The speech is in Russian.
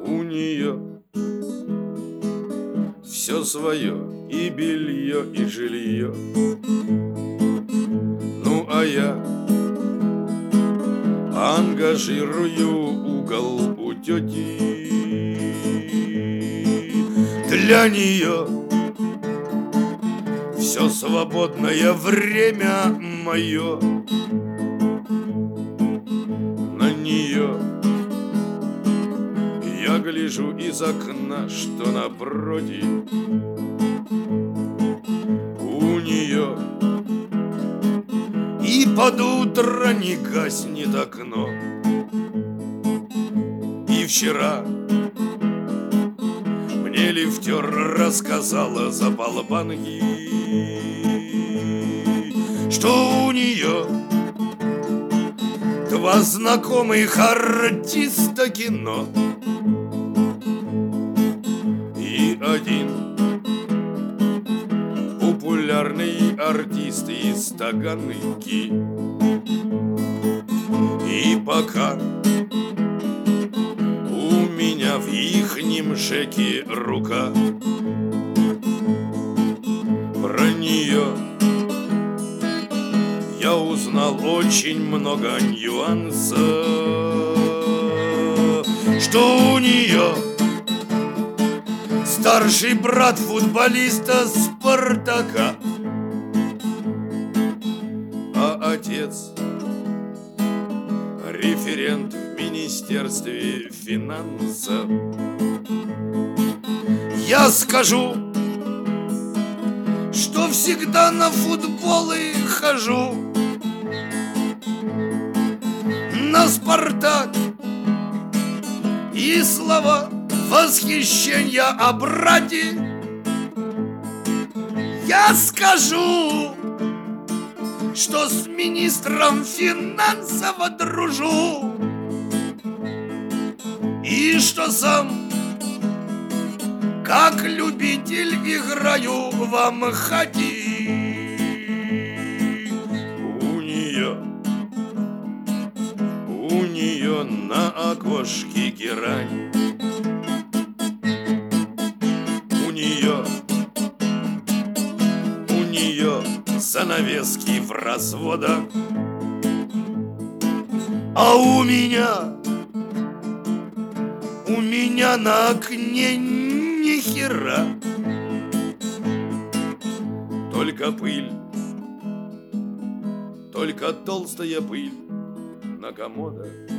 У нее все свое, и белье, и жилье. Ну, а я ангажирую угол у тети. Для нее все свободное время мое. На нее я гляжу из окна, что напротив. У нее и под утро не гаснет окно. И вчера мне лифтер рассказала за полбанки, что у нее два знакомых артиста кино. И один популярный артист из Таганки. И пока у меня в ихнем шеке рука, про нее я узнал очень много нюансов, что у нее старший брат футболиста Спартака, а отец референт в Министерстве финансов. Я скажу, что всегда на футболы хожу, на Спартак, и слова восхищения о брате я скажу, что с министром финансов дружу, и что сам как любитель играю в Амхати. У нее на окошке герань. У нее занавески в разводах. А у меня на окне ни хера, только пыль, только толстая пыль на комодах.